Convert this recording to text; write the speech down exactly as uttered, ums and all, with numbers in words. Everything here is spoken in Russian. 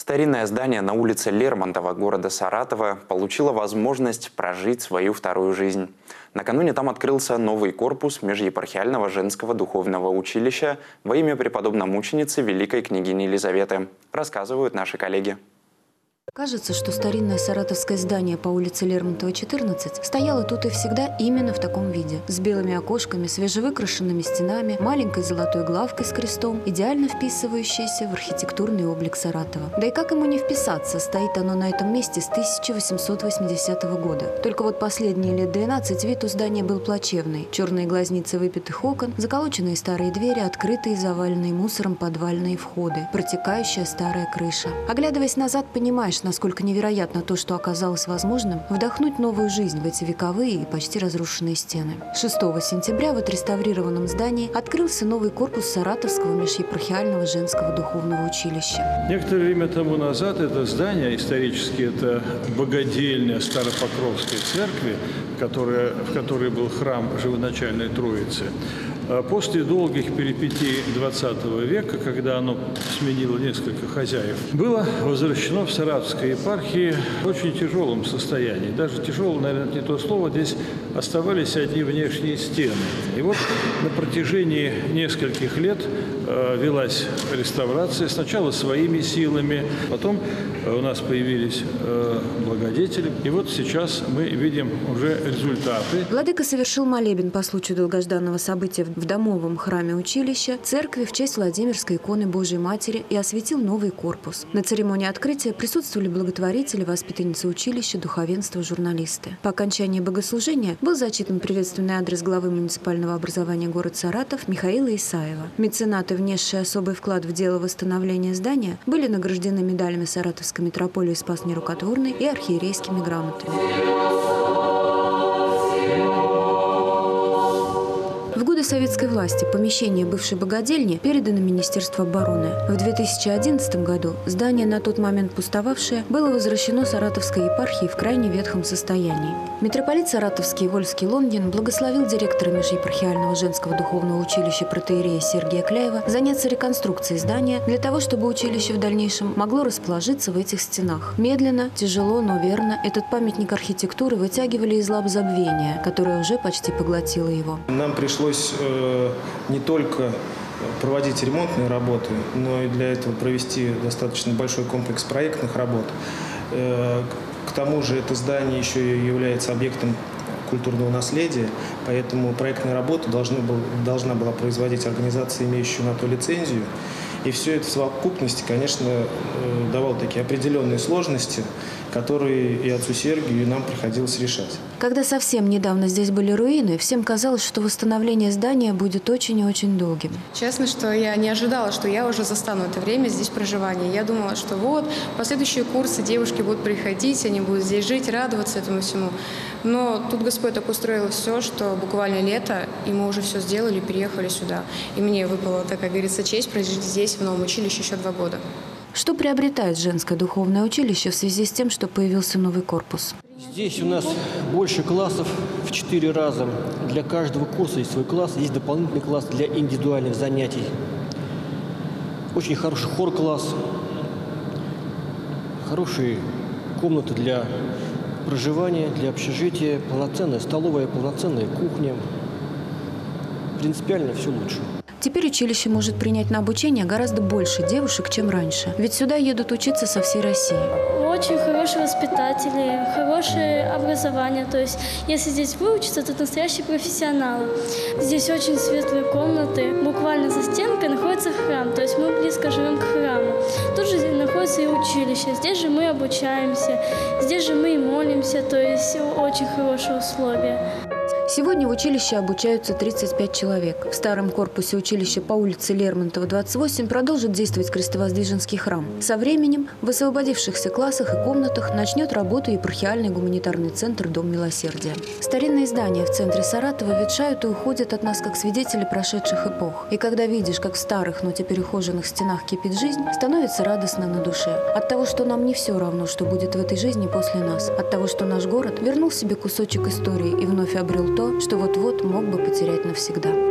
Старинное здание на улице Лермонтова города Саратова получило возможность прожить свою вторую жизнь. Накануне там открылся новый корпус Межепархиального женского духовного училища во имя преподобномученицы великой княгини Елизаветы, рассказывают наши коллеги. Кажется, что старинное саратовское здание по улице Лермонтова, четырнадцать, стояло тут и всегда именно в таком виде. С белыми окошками, свежевыкрашенными стенами, маленькой золотой главкой с крестом, идеально вписывающейся в архитектурный облик Саратова. Да и как ему не вписаться, стоит оно на этом месте с тысяча восемьсот восьмидесятого года. Только вот последние лет двенадцать вид у здания был плачевный. Черные глазницы выпитых окон, заколоченные старые двери, открытые и заваленные мусором подвальные входы, протекающая старая крыша. Оглядываясь назад, понимаешь, насколько невероятно то, что оказалось возможным, вдохнуть новую жизнь в эти вековые и почти разрушенные стены. шестого сентября в отреставрированном здании открылся новый корпус Саратовского межепархиального женского духовного училища. Некоторое время тому назад это здание, исторически это богадельня Старопокровской церкви, которая, в которой был храм Живоначальной Троицы, после долгих перипетий двадцатого века, когда оно сменило несколько хозяев, было возвращено в Саратовской епархии в очень тяжелом состоянии. Даже тяжелое, наверное, не то слово, здесь оставались одни внешние стены. И вот на протяжении нескольких лет э, велась реставрация, сначала своими силами, потом э, у нас появились э, благодетели. И вот сейчас мы видим уже результаты. Владыка совершил молебен по случаю долгожданного события в домовом храме училища, церкви в честь Владимирской иконы Божией Матери и осветил новый корпус. На церемонии открытия присутствовали благотворители, воспитанницы училища, духовенство, журналисты. По окончании богослужения был зачитан приветственный адрес главы муниципального образования города Саратов Михаила Исаева. Меценаты, внесшие особый вклад в дело восстановления здания, были награждены медалями Саратовской митрополии Спас Нерукотворный и архиерейскими грамотами. В годы советской власти помещение бывшей богадельни передано Министерству обороны. В две тысячи одиннадцатом году здание, на тот момент пустовавшее, было возвращено Саратовской епархии в крайне ветхом состоянии. Митрополит Саратовский и Вольский Лонгин благословил директора Межепархиального женского духовного училища протоиерея Сергия Кляева заняться реконструкцией здания для того, чтобы училище в дальнейшем могло расположиться в этих стенах. Медленно, тяжело, но верно этот памятник архитектуры вытягивали из лап забвения, которое уже почти поглотило его. Нам пришлось не только проводить ремонтные работы, но и для этого провести достаточно большой комплекс проектных работ. К тому же это здание еще и является объектом культурного наследия, поэтому проектные работы должны был, должна была производить организация, имеющая на то лицензию. И все это в совокупности, конечно, давало такие определенные сложности, которые и отцу Сергию, и нам приходилось решать. Когда совсем недавно здесь были руины, всем казалось, что восстановление здания будет очень и очень долгим. Честно, что я не ожидала, что я уже застану это время здесь проживания. Я думала, что вот, последующие курсы девушки будут приходить, они будут здесь жить, радоваться этому всему. Но тут Господь так устроил все, что буквально лето, и мы уже все сделали, переехали сюда. И мне выпала, так как говорится, честь прожить здесь, в новом училище, еще два года. Что приобретает женское духовное училище в связи с тем, что появился новый корпус? Здесь у нас больше классов в четыре раза. Для каждого курса есть свой класс, есть дополнительный класс для индивидуальных занятий. Очень хороший хор-класс, хорошие комнаты для проживания, для общежития, полноценная столовая, полноценная кухня. Принципиально все лучше. Теперь училище может принять на обучение гораздо больше девушек, чем раньше. Ведь сюда едут учиться со всей России. Очень хорошие воспитатели, хорошее образование. То есть, если здесь выучиться, то настоящий профессионал. Здесь очень светлые комнаты. Буквально за стенкой находится храм. То есть мы близко живем к храму. Тут же находится и училище. Здесь же мы обучаемся. Здесь же мы и молимся. То есть очень хорошие условия. Сегодня в училище обучаются тридцать пять человек. В старом корпусе училища по улице Лермонтова, двадцать восемь продолжит действовать крестовоздвиженский храм. Со временем в освободившихся классах и комнатах начнет работу епархиальный гуманитарный центр «Дом милосердия». Старинные здания в центре Саратова ветшают и уходят от нас как свидетели прошедших эпох. И когда видишь, как в старых, но теперь ухоженных стенах кипит жизнь, становится радостно на душе. От того, что нам не все равно, что будет в этой жизни после нас. От того, что наш город вернул себе кусочек истории и вновь обрел то, что вот-вот мог бы потерять навсегда.